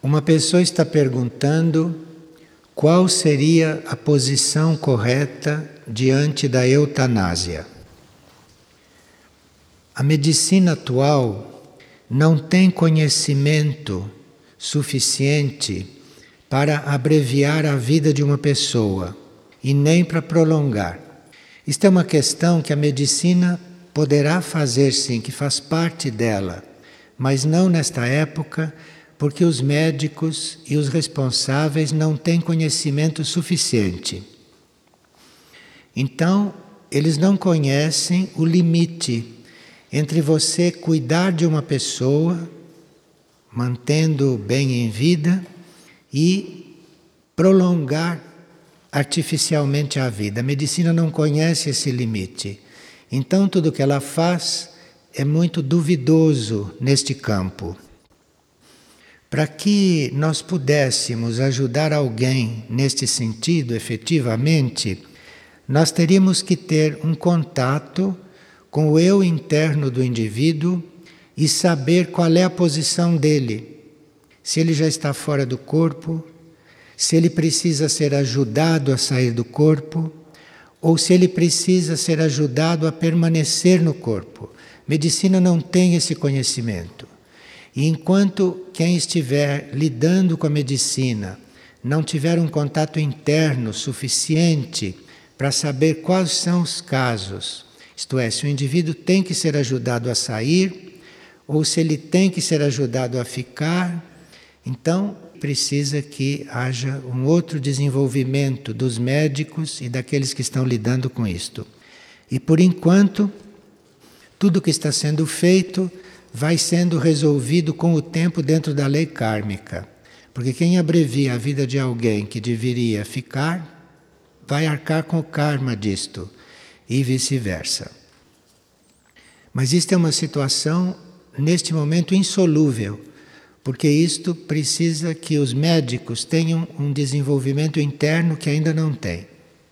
Uma pessoa está perguntando qual seria a posição correta diante da eutanásia. A medicina atual não tem conhecimento suficiente para abreviar a vida de uma pessoa e nem para prolongar. Isto é uma questão que a medicina poderá fazer sim, que faz parte dela, mas não nesta época, porque os médicos e os responsáveis não têm conhecimento suficiente. Então, eles não conhecem o limite entre você cuidar de uma pessoa, mantendo bem em vida, e prolongar artificialmente a vida. A medicina não conhece esse limite. Então, tudo que ela faz é muito duvidoso neste campo. Para que nós pudéssemos ajudar alguém neste sentido, efetivamente, nós teríamos que ter um contato com o eu interno do indivíduo e saber qual é a posição dele. Se ele já está fora do corpo, se ele precisa ser ajudado a sair do corpo, ou se ele precisa ser ajudado a permanecer no corpo. Medicina não tem esse conhecimento. E enquanto quem estiver lidando com a medicina não tiver um contato interno suficiente para saber quais são os casos, isto é, se o indivíduo tem que ser ajudado a sair ou se ele tem que ser ajudado a ficar, então precisa que haja um outro desenvolvimento dos médicos e daqueles que estão lidando com isto. E por enquanto, tudo que está sendo feito vai sendo resolvido com o tempo dentro da lei kármica. Porque quem abrevia a vida de alguém que deveria ficar, vai arcar com o karma disto, e vice-versa. Mas isto é uma situação, neste momento, insolúvel, porque isto precisa que os médicos tenham um desenvolvimento interno que ainda não têm.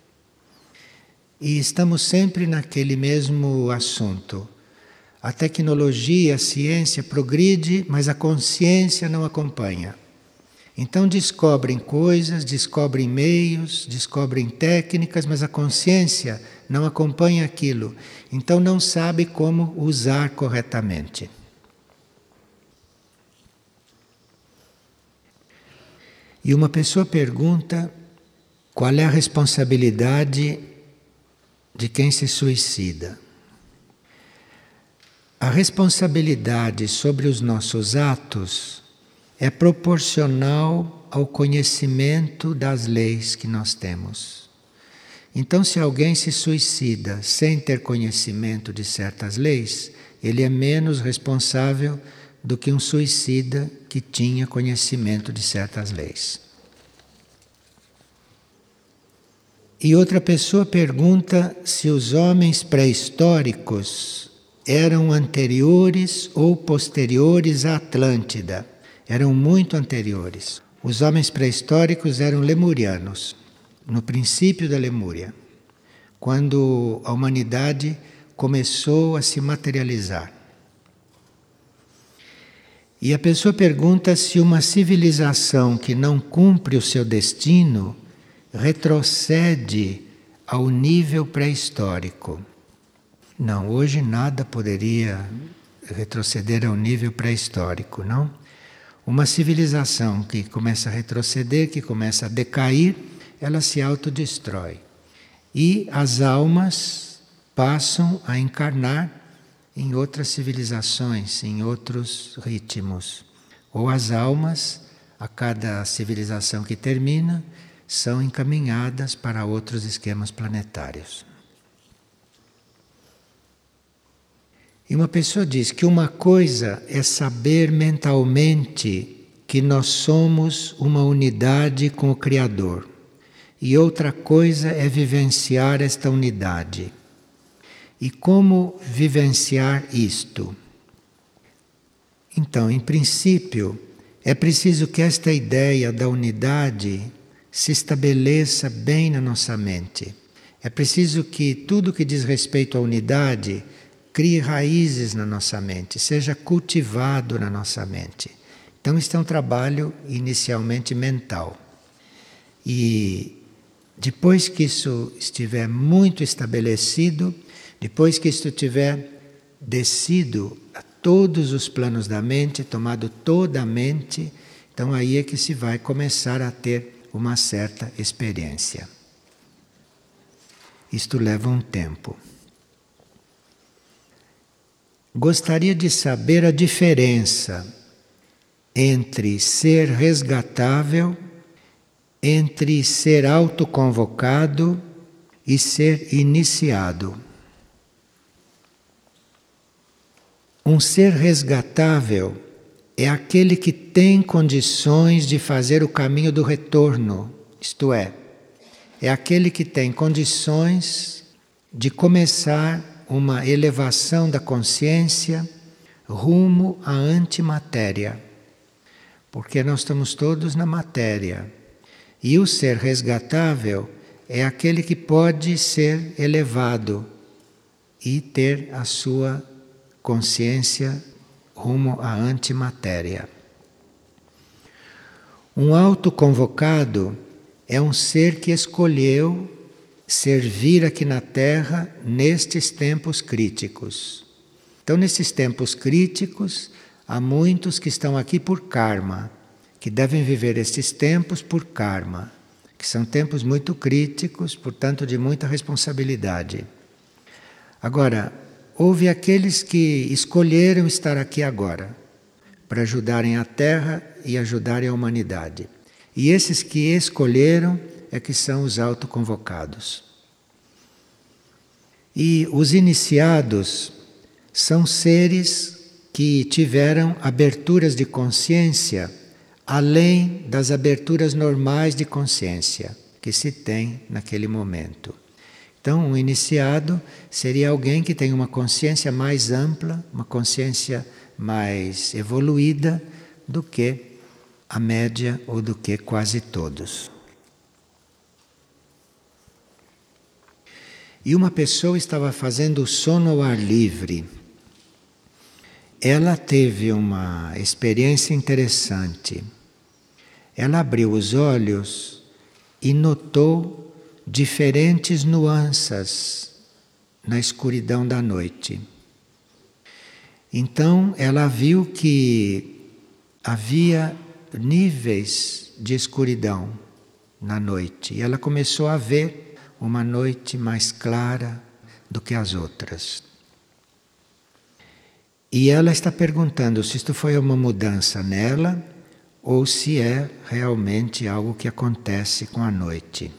E estamos sempre naquele mesmo assunto. A tecnologia, a ciência progride, mas a consciência não acompanha. Então descobrem coisas, descobrem meios, descobrem técnicas, mas a consciência não acompanha aquilo. Então não sabe como usar corretamente. E uma pessoa pergunta qual é a responsabilidade de quem se suicida. A responsabilidade sobre os nossos atos é proporcional ao conhecimento das leis que nós temos. Então, se alguém se suicida sem ter conhecimento de certas leis, ele é menos responsável do que um suicida que tinha conhecimento de certas leis. E outra pessoa pergunta se os homens pré-históricos eram anteriores ou posteriores à Atlântida. Eram muito anteriores. Os homens pré-históricos eram lemurianos, no princípio da Lemúria, quando a humanidade começou a se materializar. E a pessoa pergunta se uma civilização que não cumpre o seu destino retrocede ao nível pré-histórico. Não, hoje nada poderia retroceder ao nível pré-histórico, não? Uma civilização que começa a retroceder, que começa a decair, ela se autodestrói. E as almas passam a encarnar em outras civilizações, em outros ritmos. Ou as almas, a cada civilização que termina, são encaminhadas para outros esquemas planetários. E uma pessoa diz que uma coisa é saber mentalmente que nós somos uma unidade com o Criador, e outra coisa é vivenciar esta unidade. E como vivenciar isto? Então, em princípio, é preciso que esta ideia da unidade se estabeleça bem na nossa mente. É preciso que tudo que diz respeito à unidade crie raízes na nossa mente, seja cultivado na nossa mente. Então, este é um trabalho inicialmente mental. E depois que isso estiver muito estabelecido, depois que isso tiver descido a todos os planos da mente, tomado toda a mente, então aí é que se vai começar a ter uma certa experiência. Isto leva um tempo. Gostaria de saber a diferença entre ser resgatável, entre ser autoconvocado e ser iniciado. Um ser resgatável é aquele que tem condições de fazer o caminho do retorno, isto é aquele que tem condições de começar uma elevação da consciência rumo à antimatéria. Porque nós estamos todos na matéria. E o ser resgatável é aquele que pode ser elevado e ter a sua consciência rumo à antimatéria. Um autoconvocado é um ser que escolheu servir aqui na Terra nestes tempos críticos. Então, nesses tempos críticos, há muitos que estão aqui por karma, que devem viver estes tempos por karma, que são tempos muito críticos, portanto, de muita responsabilidade. Agora, houve aqueles que escolheram estar aqui agora, para ajudarem a Terra e ajudarem a humanidade. E esses que escolheram é que são os autoconvocados. E os iniciados são seres que tiveram aberturas de consciência além das aberturas normais de consciência que se tem naquele momento. Então, um iniciado seria alguém que tem uma consciência mais ampla, uma consciência mais evoluída do que a média ou do que quase todos. E uma pessoa estava fazendo sono ao ar livre. Ela teve uma experiência interessante. Ela abriu os olhos e notou diferentes nuances na escuridão da noite. Então ela viu que havia níveis de escuridão na noite. E ela começou a ver uma noite mais clara do que as outras. E ela está perguntando se isto foi uma mudança nela ou se é realmente algo que acontece com a noite.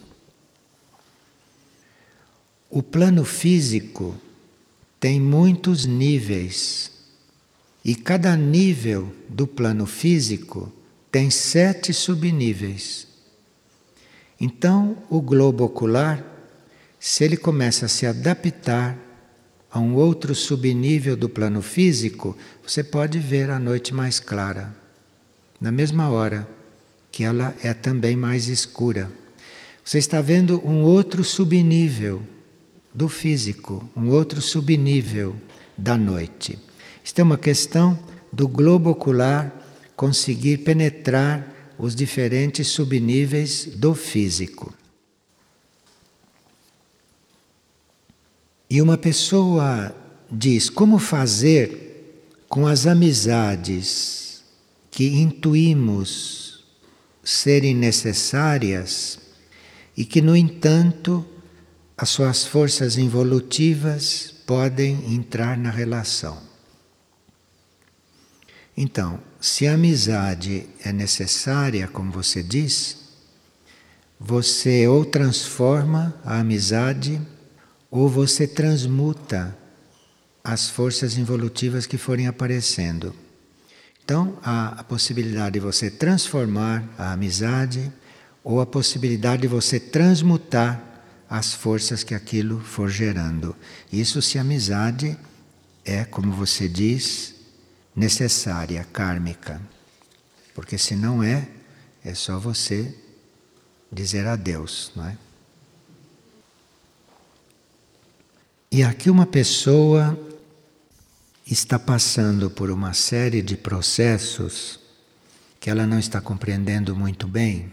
O plano físico tem muitos níveis e cada nível do plano físico tem 7 subníveis. Então, o globo ocular, se ele começa a se adaptar a um outro subnível do plano físico, você pode ver a noite mais clara, na mesma hora que ela é também mais escura. Você está vendo um outro subnível do físico, um outro subnível da noite. Isto é uma questão do globo ocular conseguir penetrar os diferentes subníveis do físico. E uma pessoa diz como fazer com as amizades que intuímos serem necessárias e que, no entanto, as suas forças involutivas podem entrar na relação. Então, se a amizade é necessária, como você diz, você ou transforma a amizade ou você transmuta as forças involutivas que forem aparecendo. Então, há a possibilidade de você transformar a amizade ou a possibilidade de você transmutar as forças que aquilo for gerando. Isso se a amizade é, como você diz, necessária, kármica. Porque se não é só você dizer adeus, não é? E aqui uma pessoa está passando por uma série de processos que ela não está compreendendo muito bem.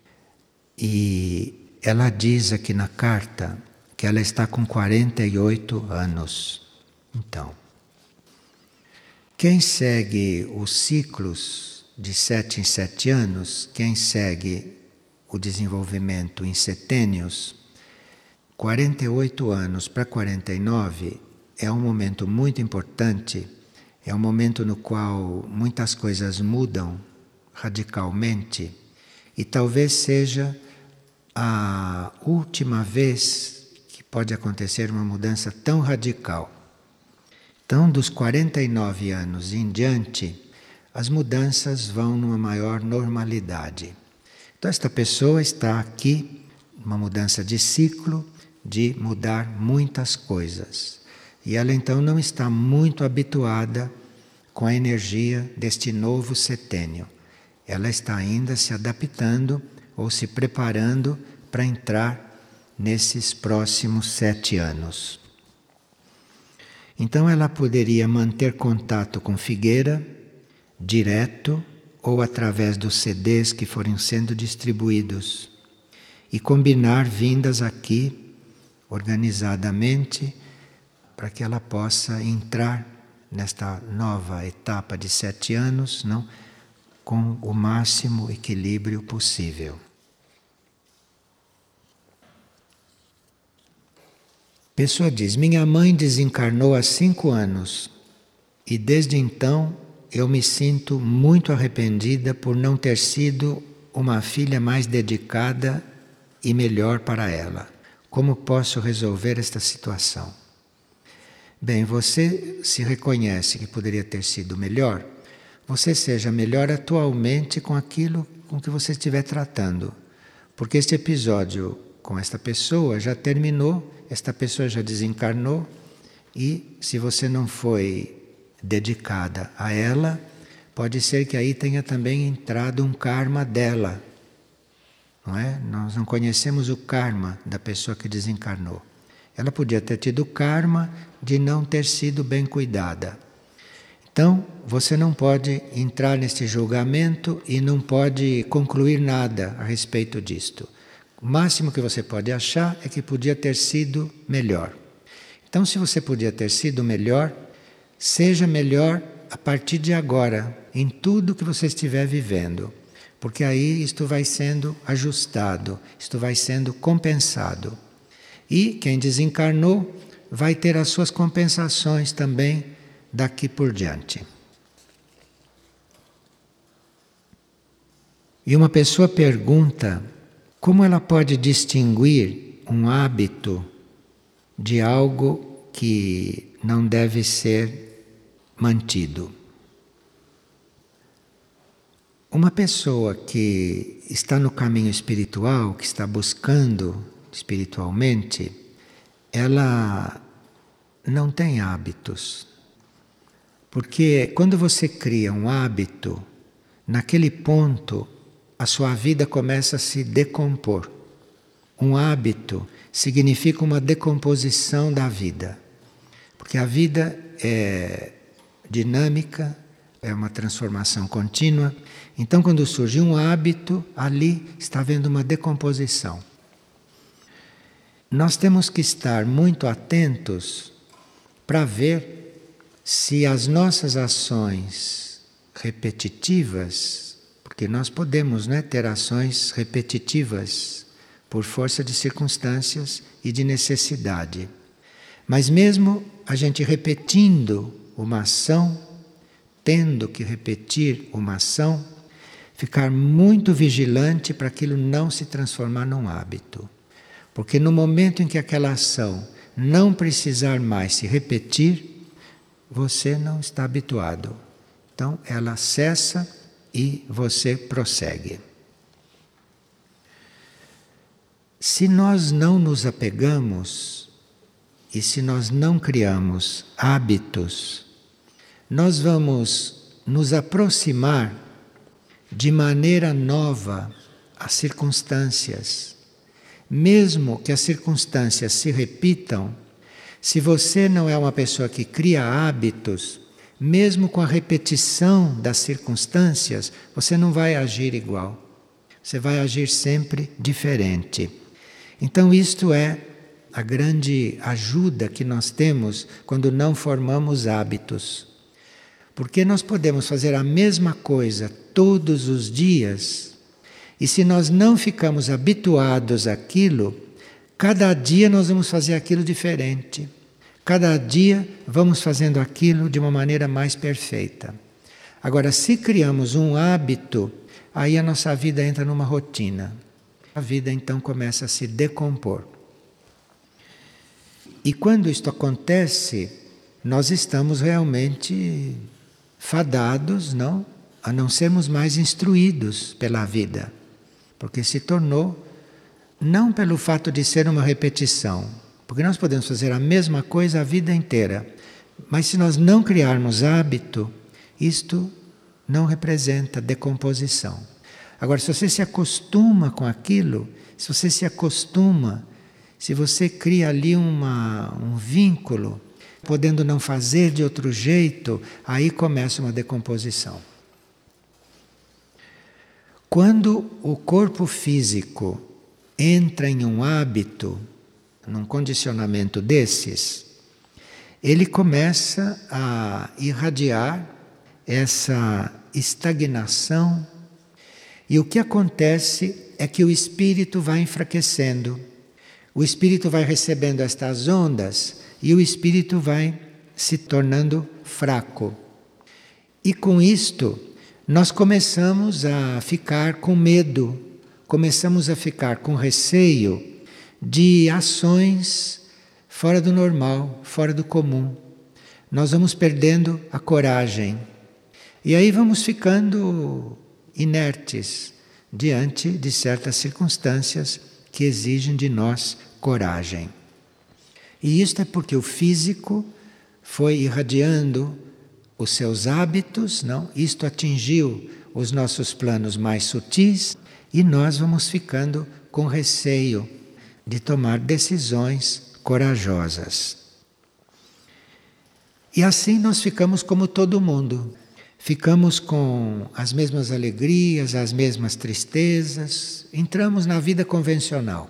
E ela diz aqui na carta que ela está com 48 anos. Então, quem segue os ciclos de 7 em 7 anos, quem segue o desenvolvimento em setênios, 48 anos para 49 é um momento muito importante, é um momento no qual muitas coisas mudam radicalmente e talvez seja a última vez que pode acontecer uma mudança tão radical. Então, dos 49 anos em diante, as mudanças vão numa maior normalidade. Então, esta pessoa está aqui, uma mudança de ciclo, de mudar muitas coisas. E ela então não está muito habituada com a energia deste novo setênio. Ela está ainda se adaptando ou se preparando para entrar nesses próximos 7 anos. Então ela poderia manter contato com Figueira, direto ou através dos CDs que forem sendo distribuídos, e combinar vindas aqui organizadamente para que ela possa entrar nesta nova etapa de 7 anos, não, com o máximo equilíbrio possível. A pessoa diz: minha mãe desencarnou há 5 anos e desde então eu me sinto muito arrependida por não ter sido uma filha mais dedicada e melhor para ela. Como posso resolver esta situação? Bem, você se reconhece que poderia ter sido melhor, você seja melhor atualmente com aquilo com que você estiver tratando. Porque este episódio com esta pessoa já terminou, esta pessoa já desencarnou e se você não foi dedicada a ela, pode ser que aí tenha também entrado um karma dela. Não é? Nós não conhecemos o karma da pessoa que desencarnou. Ela podia ter tido o karma de não ter sido bem cuidada. Então, você não pode entrar neste julgamento e não pode concluir nada a respeito disto. O máximo que você pode achar é que podia ter sido melhor. Então, se você podia ter sido melhor, seja melhor a partir de agora, em tudo que você estiver vivendo. Porque aí isto vai sendo ajustado, isto vai sendo compensado. E quem desencarnou vai ter as suas compensações também daqui por diante. E uma pessoa pergunta como ela pode distinguir um hábito de algo que não deve ser mantido. Uma pessoa que está no caminho espiritual, que está buscando espiritualmente, ela não tem hábitos. Porque quando você cria um hábito, naquele ponto a sua vida começa a se decompor. Um hábito significa uma decomposição da vida. Porque a vida é dinâmica, é uma transformação contínua. Então, quando surge um hábito, ali está havendo uma decomposição. Nós temos que estar muito atentos para ver se as nossas ações repetitivas, porque nós podemos, ter ações repetitivas por força de circunstâncias e de necessidade. Mas mesmo a gente repetindo uma ação, tendo que repetir uma ação, ficar muito vigilante para aquilo não se transformar num hábito. Porque no momento em que aquela ação não precisar mais se repetir, você não está habituado. Então ela cessa e você prossegue. Se nós não nos apegamos e se nós não criamos hábitos, nós vamos nos aproximar de maneira nova às circunstâncias. Mesmo que as circunstâncias se repitam, se você não é uma pessoa que cria hábitos, mesmo com a repetição das circunstâncias, você não vai agir igual. Você vai agir sempre diferente. Então isto é a grande ajuda que nós temos quando não formamos hábitos. Porque nós podemos fazer a mesma coisa todos os dias, e se nós não ficamos habituados àquilo, cada dia nós vamos fazer aquilo diferente. Cada dia vamos fazendo aquilo de uma maneira mais perfeita. Agora, se criamos um hábito, aí a nossa vida entra numa rotina. A vida então começa a se decompor. E quando isto acontece, nós estamos realmente fadados, a não sermos mais instruídos pela vida. Porque se tornou, não pelo fato de ser uma repetição, porque nós podemos fazer a mesma coisa a vida inteira, mas se nós não criarmos hábito, isto não representa decomposição. Agora, se você se acostuma com aquilo, se você se acostuma, se você cria ali um vínculo, podendo não fazer de outro jeito, aí começa uma decomposição. Quando o corpo físico entra em um hábito, num condicionamento desses, ele começa a irradiar essa estagnação, e o que acontece é que o espírito vai enfraquecendo. O espírito vai recebendo estas ondas e o espírito vai se tornando fraco. E com isto, nós começamos a ficar com medo, começamos a ficar com receio de ações fora do normal, fora do comum. Nós vamos perdendo a coragem. E aí vamos ficando inertes diante de certas circunstâncias que exigem de nós coragem. E isto é porque o físico foi irradiando os seus hábitos, Isto atingiu os nossos planos mais sutis e nós vamos ficando com receio de tomar decisões corajosas. E assim nós ficamos como todo mundo. Ficamos com as mesmas alegrias, as mesmas tristezas, entramos na vida convencional.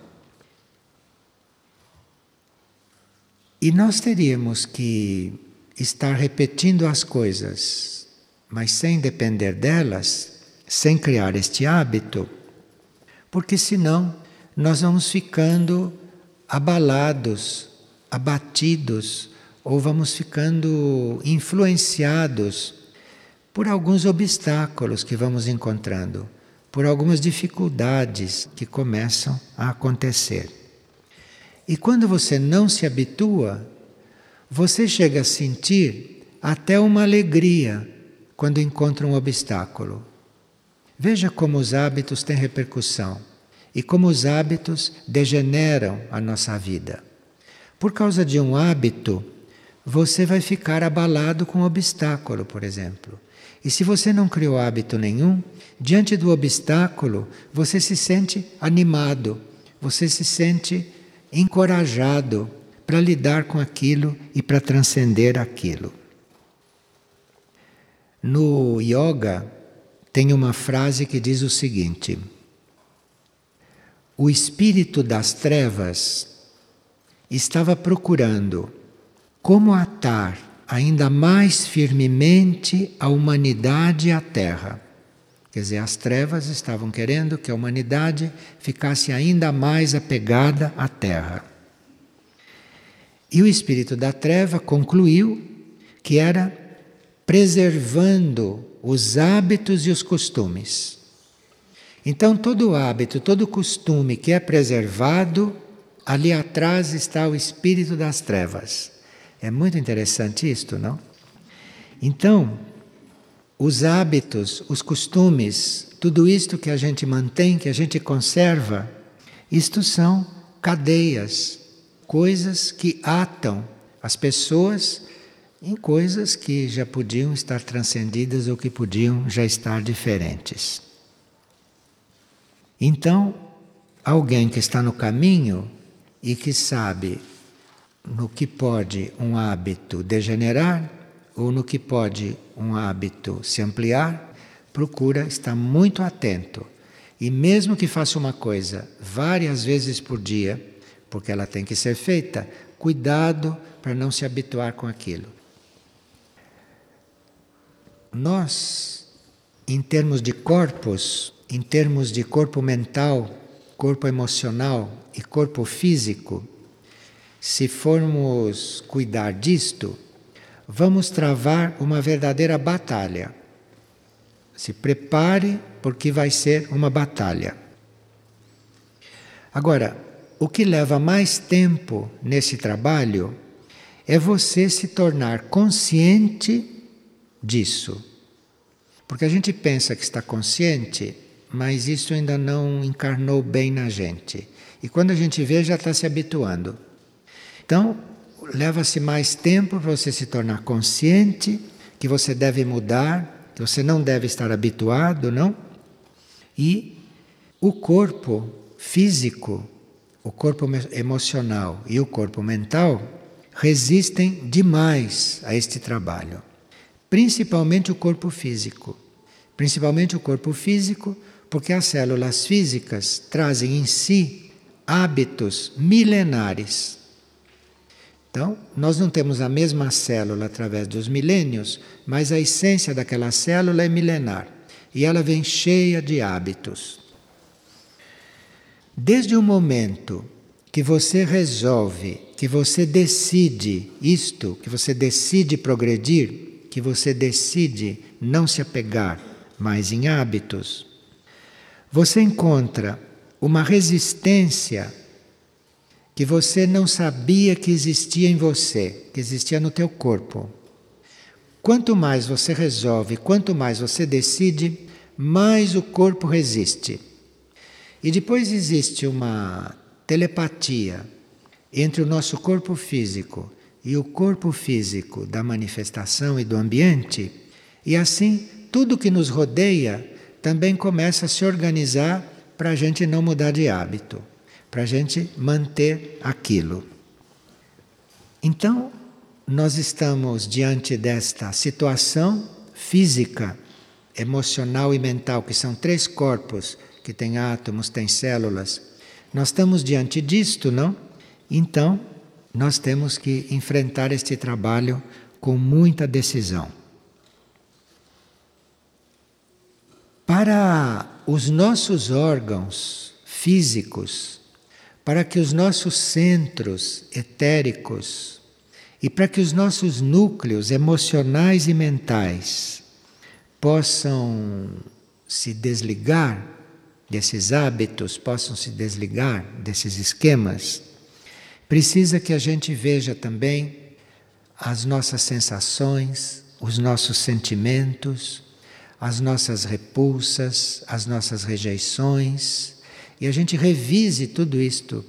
E nós teríamos que estar repetindo as coisas, mas sem depender delas, sem criar este hábito, porque senão nós vamos ficando abalados, abatidos, ou vamos ficando influenciados por alguns obstáculos que vamos encontrando, por algumas dificuldades que começam a acontecer. E quando você não se habitua, você chega a sentir até uma alegria quando encontra um obstáculo. Veja como os hábitos têm repercussão e como os hábitos degeneram a nossa vida. Por causa de um hábito, você vai ficar abalado com um obstáculo, por exemplo. E se você não criou hábito nenhum, diante do obstáculo, você se sente animado, você se sente encorajado para lidar com aquilo e para transcender aquilo. No yoga, tem uma frase que diz o seguinte: o espírito das trevas estava procurando como atar ainda mais firmemente a humanidade à Terra. Quer dizer, as trevas estavam querendo que a humanidade ficasse ainda mais apegada à Terra. E o espírito da treva concluiu que era preservando os hábitos e os costumes. Então, todo hábito, todo costume que é preservado, ali atrás está o espírito das trevas. É muito interessante isto, não? Então, os hábitos, os costumes, tudo isto que a gente mantém, que a gente conserva, isto são cadeias, coisas que atam as pessoas em coisas que já podiam estar transcendidas ou que podiam já estar diferentes. Então, alguém que está no caminho e que sabe no que pode um hábito degenerar, ou no que pode um hábito se ampliar, procura estar muito atento. E mesmo que faça uma coisa várias vezes por dia, porque ela tem que ser feita, cuidado para não se habituar com aquilo. Nós, em termos de corpos, em termos de corpo mental, corpo emocional e corpo físico, se formos cuidar disto, vamos travar uma verdadeira batalha. Se prepare, porque vai ser uma batalha. Agora, o que leva mais tempo nesse trabalho é você se tornar consciente disso. Porque a gente pensa que está consciente, mas isso ainda não encarnou bem na gente. E quando a gente vê, já está se habituando. Então, leva-se mais tempo para você se tornar consciente que você deve mudar, que você não deve estar habituado, não? E o corpo físico, o corpo emocional e o corpo mental resistem demais a este trabalho. Principalmente o corpo físico. Principalmente o corpo físico, porque as células físicas trazem em si hábitos milenares. Então, nós não temos a mesma célula através dos milênios, mas a essência daquela célula é milenar. E ela vem cheia de hábitos. Desde o momento que você resolve, que você decide isto, que você decide progredir, que você decide não se apegar mais em hábitos, você encontra uma resistência que você não sabia que existia em você, que existia no teu corpo. Quanto mais você resolve, quanto mais você decide, mais o corpo resiste. E depois existe uma telepatia entre o nosso corpo físico e o corpo físico da manifestação e do ambiente, e assim tudo que nos rodeia também começa a se organizar para a gente não mudar de hábito, para a gente manter aquilo. Então, nós estamos diante desta situação física, emocional e mental, que são 3 corpos, que têm átomos, têm células. Nós estamos diante disto, não? Então, nós temos que enfrentar este trabalho com muita decisão. Para os nossos órgãos físicos, para que os nossos centros etéricos e para que os nossos núcleos emocionais e mentais possam se desligar desses hábitos, possam se desligar desses esquemas, precisa que a gente veja também as nossas sensações, os nossos sentimentos, as nossas repulsas, as nossas rejeições, e a gente revise tudo isto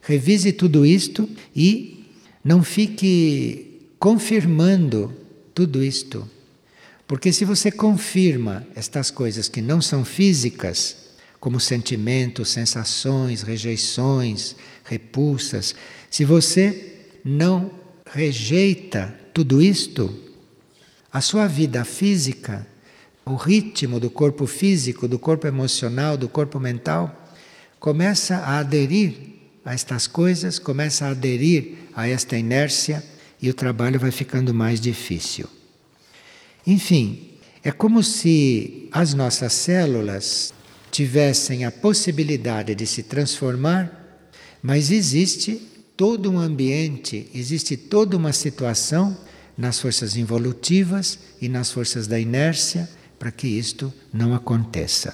e não fique confirmando tudo isto. Porque se você confirma estas coisas que não são físicas, como sentimentos, sensações, rejeições, repulsas, se você não rejeita tudo isto, a sua vida física, o ritmo do corpo físico, do corpo emocional, do corpo mental, começa a aderir a estas coisas, começa a aderir a esta inércia e o trabalho vai ficando mais difícil. Enfim, é como se as nossas células tivessem a possibilidade de se transformar, mas existe todo um ambiente, existe toda uma situação nas forças involutivas e nas forças da inércia para que isto não aconteça.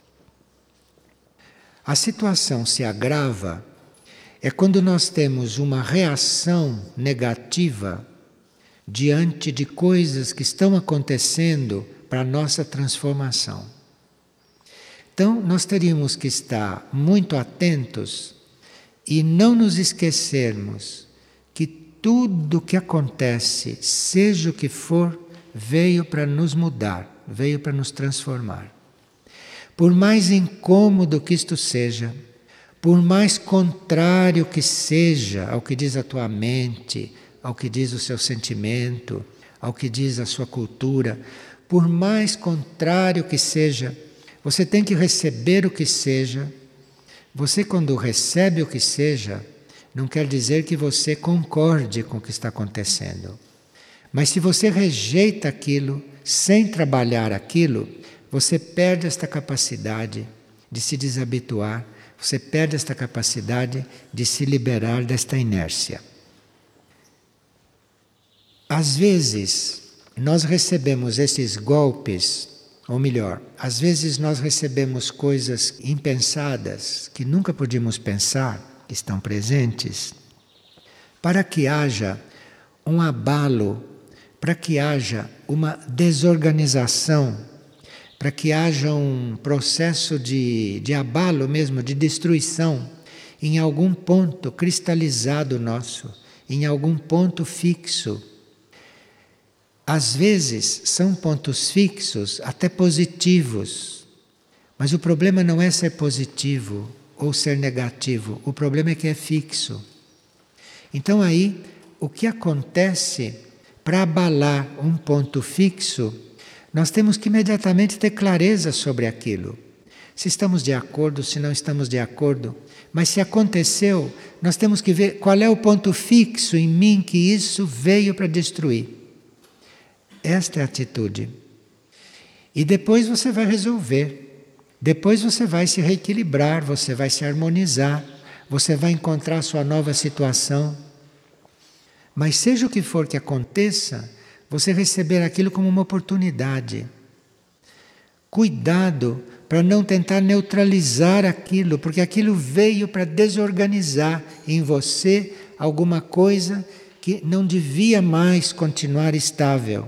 A situação se agrava é quando nós temos uma reação negativa diante de coisas que estão acontecendo para a nossa transformação. Então, nós teríamos que estar muito atentos e não nos esquecermos que tudo que acontece, seja o que for, veio para nos mudar, veio para nos transformar. Por mais incômodo que isto seja, por mais contrário que seja ao que diz a tua mente, ao que diz o seu sentimento, ao que diz a sua cultura, por mais contrário que seja, você tem que receber o que seja. Você, quando recebe o que seja, não quer dizer que você concorde com o que está acontecendo. Mas se você rejeita aquilo, sem trabalhar aquilo, você perde esta capacidade de se desabituar, você perde esta capacidade de se liberar desta inércia. Às vezes, nós recebemos esses golpes, ou melhor, às vezes nós recebemos coisas impensadas, que nunca podíamos pensar, que estão presentes, para que haja um abalo, para que haja uma desorganização, para que haja um processo de abalo mesmo, de destruição, em algum ponto cristalizado nosso, em algum ponto fixo. Às vezes são pontos fixos, até positivos, mas o problema não é ser positivo ou ser negativo, o problema é que é fixo. Então aí, o que acontece para abalar um ponto fixo, nós temos que imediatamente ter clareza sobre aquilo. Se estamos de acordo, se não estamos de acordo, mas se aconteceu, nós temos que ver qual é o ponto fixo em mim que isso veio para destruir. Esta é a atitude. E depois você vai resolver. Depois você vai se reequilibrar, você vai se harmonizar, você vai encontrar a sua nova situação. Mas seja o que for que aconteça, você receber aquilo como uma oportunidade. Cuidado para não tentar neutralizar aquilo, porque aquilo veio para desorganizar em você alguma coisa que não devia mais continuar estável.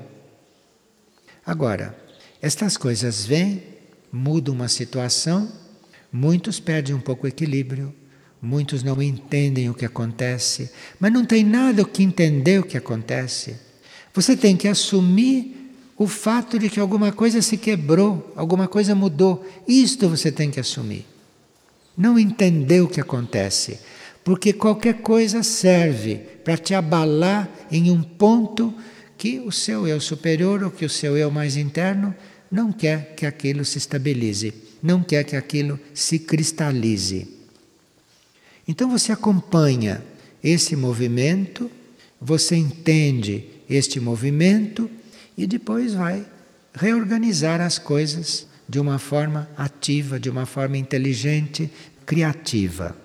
Agora, estas coisas vêm, mudam uma situação, muitos perdem um pouco o equilíbrio, muitos não entendem o que acontece, mas não tem nada o que entender o que acontece. Você tem que assumir o fato de que alguma coisa se quebrou, alguma coisa mudou. Isto você tem que assumir. Não entender o que acontece, porque qualquer coisa serve para te abalar em um ponto que o seu eu superior ou que o seu eu mais interno não quer que aquilo se estabilize, não quer que aquilo se cristalize. Então você acompanha esse movimento, você entende este movimento e depois vai reorganizar as coisas de uma forma ativa, de uma forma inteligente, criativa.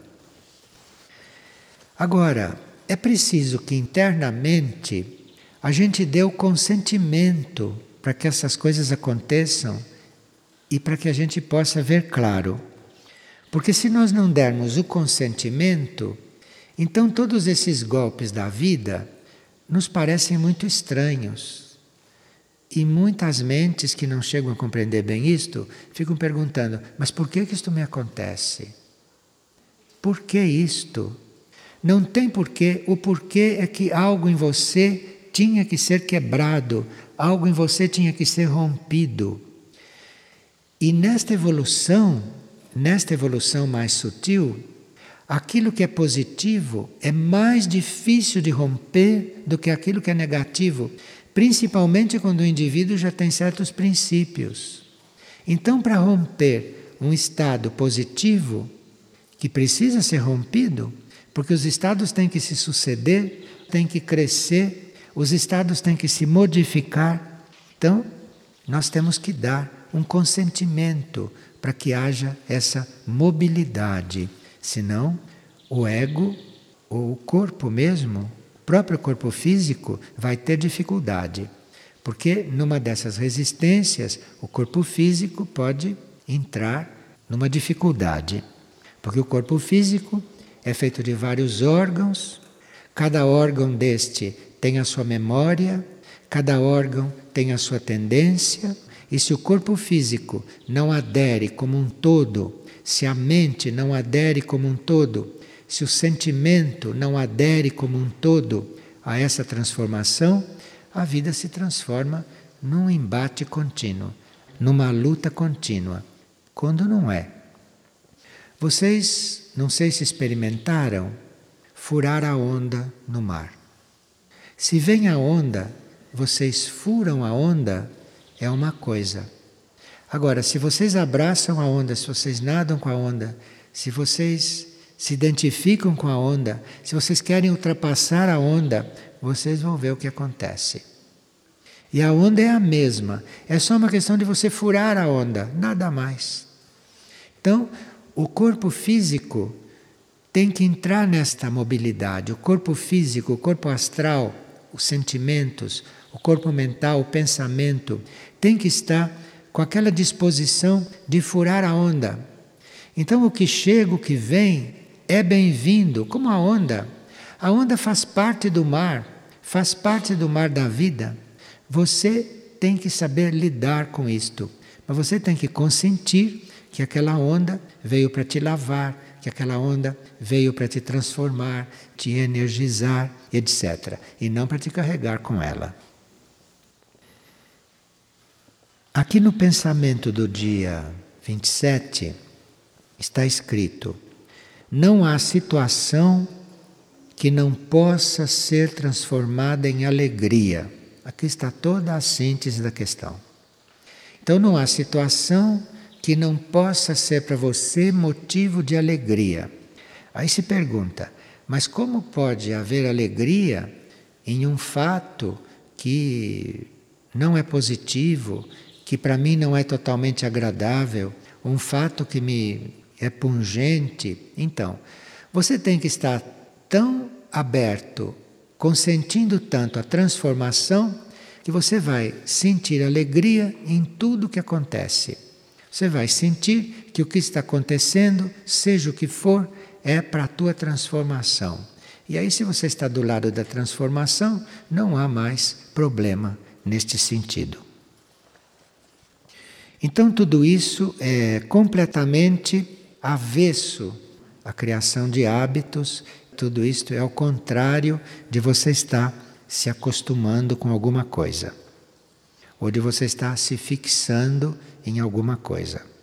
Agora, é preciso que internamente a gente dê o consentimento para que essas coisas aconteçam e para que a gente possa ver claro. Porque se nós não dermos o consentimento, então todos esses golpes da vida nos parecem muito estranhos. E muitas mentes que não chegam a compreender bem isto, ficam perguntando, mas por que isto me acontece? Por que isto? Não tem porquê, o porquê é que algo em você tinha que ser quebrado, algo em você tinha que ser rompido. E nesta evolução mais sutil, aquilo que é positivo é mais difícil de romper do que aquilo que é negativo, principalmente quando o indivíduo já tem certos princípios. Então, para romper um estado positivo, que precisa ser rompido, porque os estados têm que se suceder, têm que crescer, os estados têm que se modificar. Então, nós temos que dar um consentimento para que haja essa mobilidade. Senão, o ego, ou o corpo mesmo, o próprio corpo físico, vai ter dificuldade. Porque numa dessas resistências, o corpo físico pode entrar numa dificuldade. Porque o corpo físico é feito de vários órgãos, cada órgão deste tem a sua memória, cada órgão tem a sua tendência, e se o corpo físico não adere como um todo, se a mente não adere como um todo, se o sentimento não adere como um todo a essa transformação, a vida se transforma num embate contínuo, numa luta contínua, quando não é. Vocês, não sei se experimentaram, furar a onda no mar. Se vem a onda, vocês furam a onda, é uma coisa. Agora, se vocês abraçam a onda, se vocês nadam com a onda, se vocês se identificam com a onda, se vocês querem ultrapassar a onda, vocês vão ver o que acontece. E a onda é a mesma, é só uma questão de você furar a onda, nada mais. Então, o corpo físico tem que entrar nesta mobilidade. O corpo físico, o corpo astral, os sentimentos, o corpo mental, o pensamento, tem que estar com aquela disposição de furar a onda. Então, o que chega, o que vem, é bem-vindo, como a onda. A onda faz parte do mar da vida. Você tem que saber lidar com isto, mas você tem que consentir que aquela onda veio para te lavar, que aquela onda veio para te transformar, te energizar, etc. E não para te carregar com ela. Aqui no pensamento do dia 27 está escrito: não há situação que não possa ser transformada em alegria. Aqui está toda a síntese da questão. Então não há situação que não possa ser para você motivo de alegria. Aí se pergunta, mas como pode haver alegria em um fato que não é positivo, que para mim não é totalmente agradável, um fato que me é pungente? Então, você tem que estar tão aberto, consentindo tanto a transformação, que você vai sentir alegria em tudo que acontece. Você vai sentir que o que está acontecendo, seja o que for, é para a tua transformação. E aí, se você está do lado da transformação, não há mais problema neste sentido. Então, tudo isso é completamente avesso à criação de hábitos. Tudo isto é ao contrário de você estar se acostumando com alguma coisa, ou de você estar se fixando em alguma coisa.